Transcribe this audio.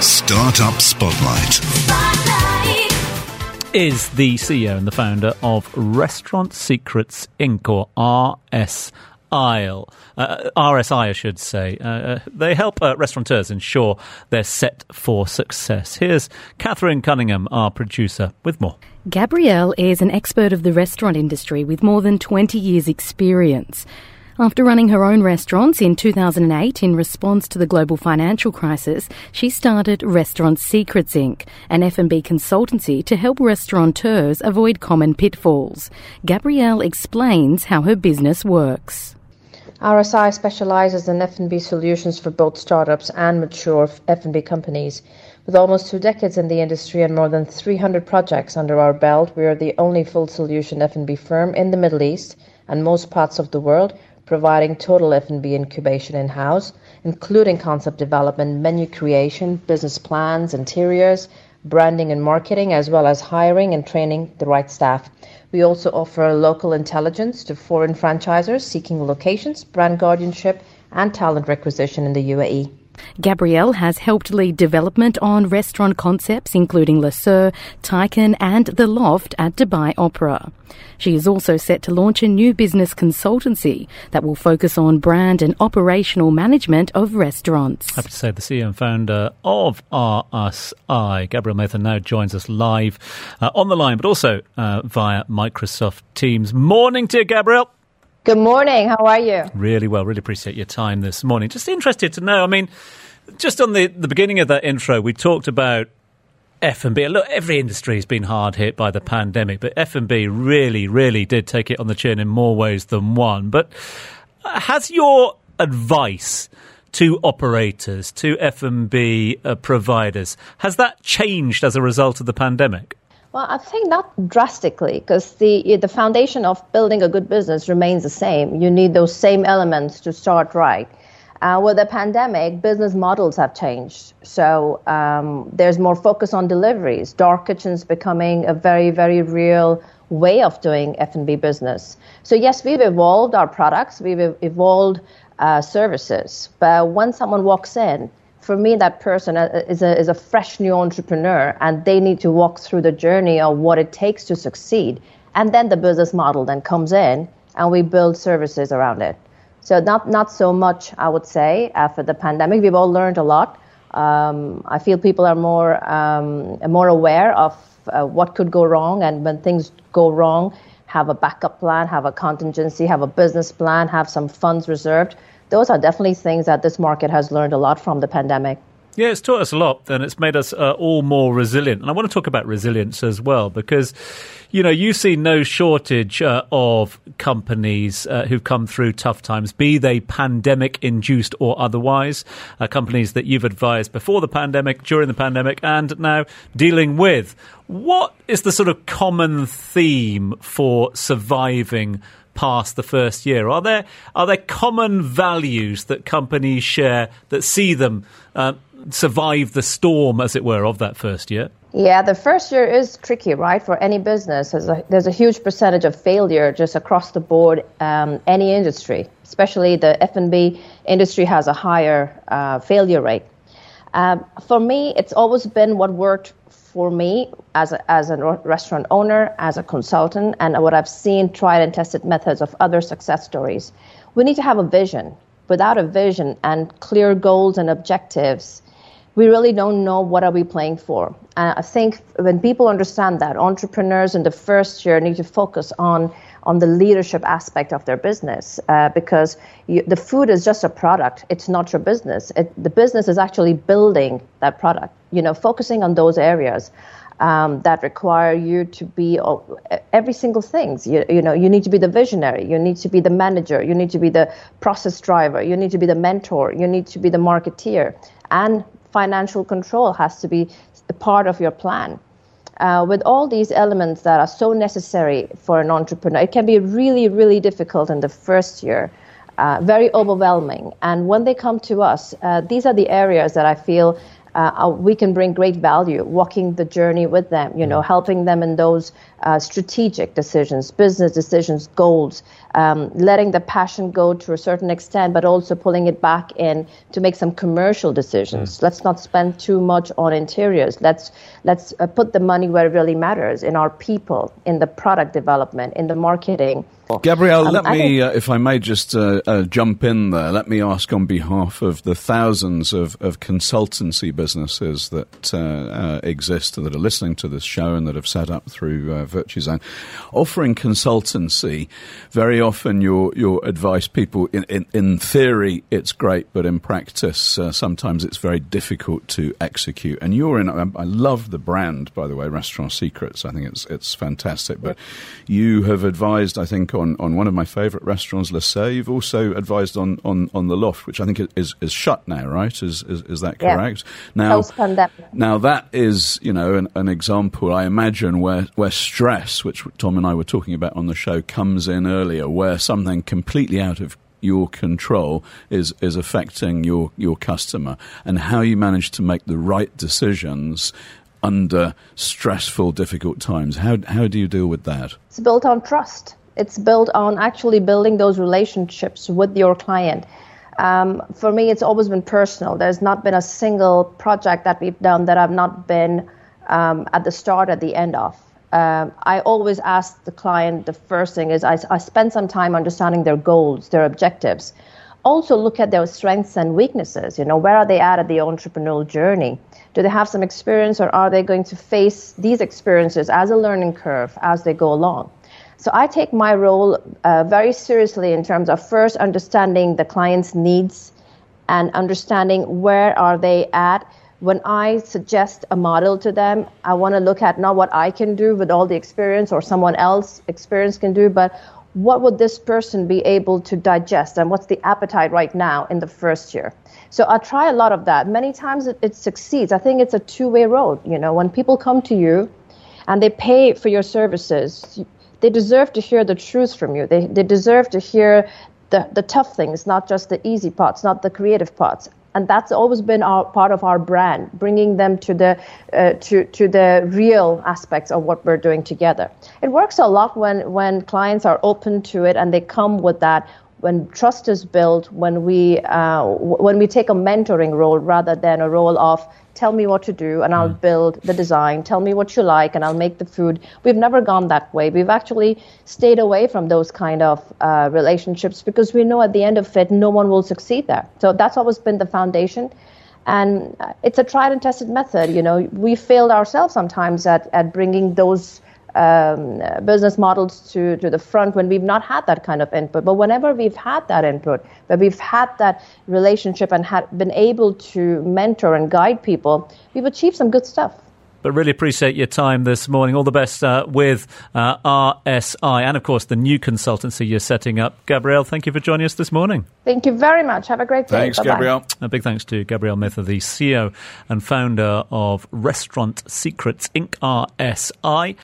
Startup Spotlight. Is the CEO and the founder of Restaurant Secrets Inc., or RSI, I should say. They help restaurateurs ensure they're set for success. Here's Catherine Cunningham, our producer, with more. Gabrielle is an expert of the restaurant industry with more than 20 years' experience. After running her own restaurants in 2008 in response to the global financial crisis, she started Restaurant Secrets Inc., an F&B consultancy to help restaurateurs avoid common pitfalls. Gabrielle explains how her business works. RSI specialises in F&B solutions for both startups and mature F&B companies. With almost 2 decades in the industry and more than 300 projects under our belt, we are the only full solution F&B firm in the Middle East and most parts of the world, providing total F&B incubation in-house, including concept development, menu creation, business plans, interiors, branding and marketing, as well as hiring and training the right staff. We also offer local intelligence to foreign franchisors seeking locations, brand guardianship, and talent requisition in the UAE. Gabrielle has helped lead development on restaurant concepts including Le Sur, Tycoon and The Loft at Dubai Opera. She is also set to launch a new business consultancy that will focus on brand and operational management of restaurants. Happy to say the CEO and founder of RSI, Gabrielle Mathan, now joins us live on the line, but also via Microsoft Teams. Morning to you, Gabrielle. Good morning. How are you? Really well. Really appreciate your time this morning. Just interested to know, I mean, just on the beginning of that intro, we talked about F&B. Look, every industry has been hard hit by the pandemic, but F&B really, really did take it on the chin in more ways than one. But has your advice to operators, to F&B providers, has that changed as a result of the pandemic? Well, I think not drastically, because the foundation of building a good business remains the same. You need those same elements to start right. With the pandemic, business models have changed. So there's more focus on deliveries. Dark kitchens becoming a very, very real way of doing F&B business. So yes, we've evolved our products, we've evolved services. But when someone walks in, for me, that person is a fresh new entrepreneur, and they need to walk through the journey of what it takes to succeed. And then the business model then comes in, and we build services around it. So not so much, I would say, after the pandemic. We've all learned a lot. I feel people are more aware of what could go wrong, and when things go wrong, have a backup plan, have a contingency, have a business plan, have some funds reserved. Those are definitely things that this market has learned a lot from the pandemic. Yeah, it's taught us a lot, and it's made us all more resilient. And I want to talk about resilience as well, because, you know, you see no shortage of companies who've come through tough times, be they pandemic-induced or otherwise, companies that you've advised before the pandemic, during the pandemic, and now dealing with. What is the sort of common theme for surviving past the first year? Are there common values that companies share that see them survive the storm, as it were, of that first year? Yeah, the first year is tricky, right, for any business. There's a huge percentage of failure just across the board, any industry, especially the F&B industry has a higher failure rate. For me, it's always been what worked for me as a restaurant owner, as a consultant, and what I've seen tried and tested methods of other success stories. We need to have a vision. Without a vision and clear goals and objectives, we really don't know what are we playing for. I think when people understand that, entrepreneurs in the first year need to focus on the leadership aspect of their business, because the food is just a product. It's not your business. The business is actually building that product. You know, focusing on those areas that require you to be every single thing. You know, you need to be the visionary. You need to be the manager. You need to be the process driver. You need to be the mentor. You need to be the marketeer. And financial control has to be a part of your plan. With all these elements that are so necessary for an entrepreneur, it can be really, really difficult in the first year, very overwhelming. And when they come to us, these are the areas that I feel we can bring great value, walking the journey with them, you know, helping them in those strategic decisions, business decisions, goals, letting the passion go to a certain extent, but also pulling it back in to make some commercial decisions. Let's not spend too much on interiors. Let's put the money where it really matters, in our people, in the product development, in the marketing. Gabrielle, let me, if I may just jump in there, let me ask on behalf of the thousands of consultancy businesses that exist, that are listening to this show and that have set up through Virtuzone. Offering consultancy, very often your advice, people, in theory, it's great, but in practice, sometimes it's very difficult to execute. And I love the brand, by the way, Restaurant Secrets. I think it's fantastic. But you have advised, I think, on one of my favourite restaurants, Le Serre. You've also advised on the Loft, which I think is shut now, right? Is that correct? Yeah. Now that is, an example, I imagine, where stress, which Tom and I were talking about on the show, comes in earlier, where something completely out of your control is affecting your customer, and how you manage to make the right decisions under stressful, difficult times. How do you deal with that? It's built on trust. It's built on actually building those relationships with your client. For me, it's always been personal. There's not been a single project that we've done that I've not been at the start, at the end of. I always ask the client, the first thing is I spend some time understanding their goals, their objectives. Also look at their strengths and weaknesses. Where are they at the entrepreneurial journey? Do they have some experience, or are they going to face these experiences as a learning curve as they go along? So I take my role very seriously in terms of first understanding the client's needs and understanding where are they at. When I suggest a model to them, I want to look at not what I can do with all the experience or someone else experience can do, but what would this person be able to digest, and what's the appetite right now in the first year. So I try a lot of that. Many times it succeeds. I think it's a two-way road. When people come to you and they pay for your services, they deserve to hear the truth from you. They deserve to hear the tough things, not just the easy parts, not the creative parts. And that's always been part of our brand, bringing them to the real aspects of what we're doing together. It works a lot when clients are open to it and they come with that. When trust is built, when we take a mentoring role rather than a role of tell me what to do and I'll build the design, tell me what you like and I'll make the food. We've never gone that way. We've actually stayed away from those kind of relationships because we know at the end of it, no one will succeed there. So that's always been the foundation. And it's a tried and tested method. We failed ourselves sometimes at bringing those business models to the front when we've not had that kind of input. But whenever we've had that input, where we've had that relationship and had been able to mentor and guide people, we've achieved some good stuff. But really appreciate your time this morning. All the best with RSI and, of course, the new consultancy you're setting up. Gabrielle, thank you for joining us this morning. Thank you very much. Have a great day. Thanks, Bye-bye. Gabrielle. A big thanks to Gabrielle Mather, the CEO and founder of Restaurant Secrets Inc., RSI.